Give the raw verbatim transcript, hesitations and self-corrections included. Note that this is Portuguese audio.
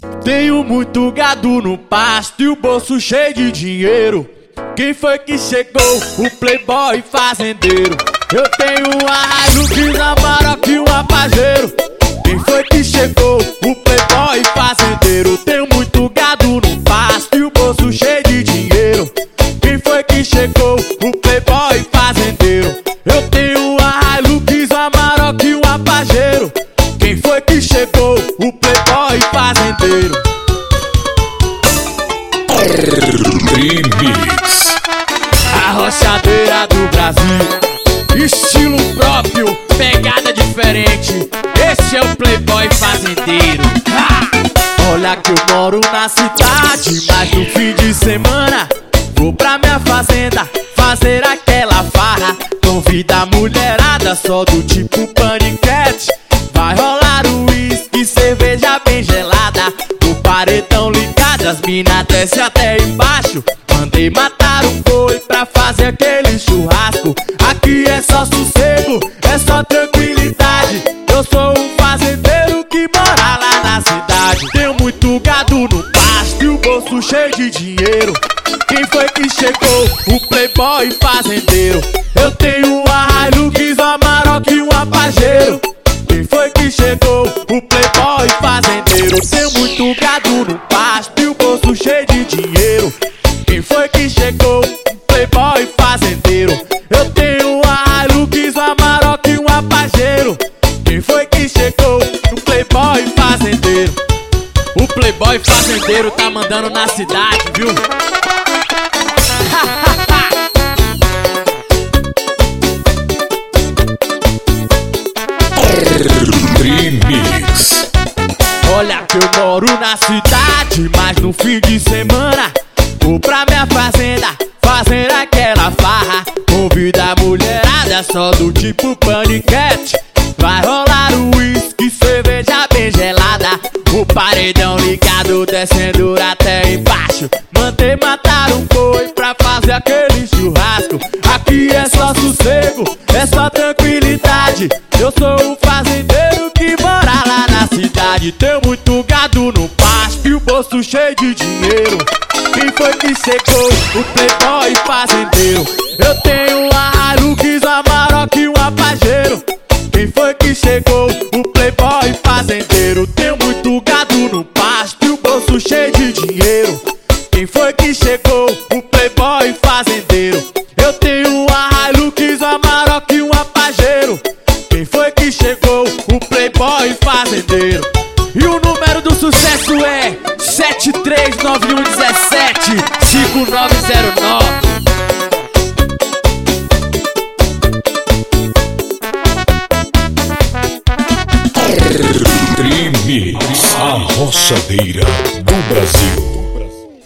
Tenho muito gado no pasto e o bolso cheio de dinheiro. Quem foi que chegou? O playboy fazendeiro. Eu tenho uma Hilux, uma Amarok e um Pajero. Quem foi que chegou? O playboy fazendeiro. Tenho muito gado no pasto e o bolso cheio de dinheiro. Quem foi que chegou? O playboy fazendeiro. Eu tenho uma Hilux, uma Amarok e um Pajero. Quem foi que chegou? O playboy fazendeiro. Remix. A roçadeira do Brasil, estilo próprio, pegada diferente. Esse é o playboy fazendeiro. Ah! Olha que eu moro na cidade, mas no fim de semana vou pra minha fazenda fazer aquela farra. Convida a mulherada só do tipo paniquete. Vai rolar o uísque, cerveja bem gelada. O paredão ligado, as mina desce até embaixo. Mandei matar um boi pra fazer aquele churrasco. Aqui é só sossego, é só tranquilidade. Eu sou um fazendeiro que mora lá na cidade. Tenho muito gado no pasto e o bolso cheio de dinheiro. Quem foi que chegou? O playboy fazendeiro. Eu tenho uma Hilux, uma Amarok e um Pajero. Quem foi que chegou? O playboy fazendeiro. Tenho muito gado no pasto e o bolso cheio de dinheiro. Quem foi que chegou? O playboy fazendeiro. Eu tenho uma Hilux, uma Amarok e um Pajero. Quem foi que chegou? O playboy fazendeiro. O playboy fazendeiro tá mandando na cidade, viu? Remix. Olha que eu moro na cidade, mas no fim de semana vou pra minha fazenda fazer aquela farra. Convida a mulherada só do tipo paniquete. Vai rolar o uísque, cerveja bem gelada. O paredão ligado, descendo até embaixo. Mandei matar um boi pra fazer aquele churrasco. Aqui é só sossego, é só tranquilidade. Eu sou um fazendeiro que mora lá na cidade. Tenho muito gado no pasto e o bolso cheio de dinheiro. Quem foi que chegou? O playboy fazendeiro. Eu tenho uma Hilux, uma Amarok e um Pajero. Quem foi que chegou? O playboy fazendeiro. Tenho muito gado no pasto e o bolso cheio de dinheiro. Quem foi que chegou? O playboy fazendeiro. Eu tenho uma Hilux, uma Amarok e um Pajero. Quem foi que chegou? O playboy fazendeiro. E o número do sucesso é sete três nove um um sete cinco nove zero nove. Remix. A roçadeira do Brasil.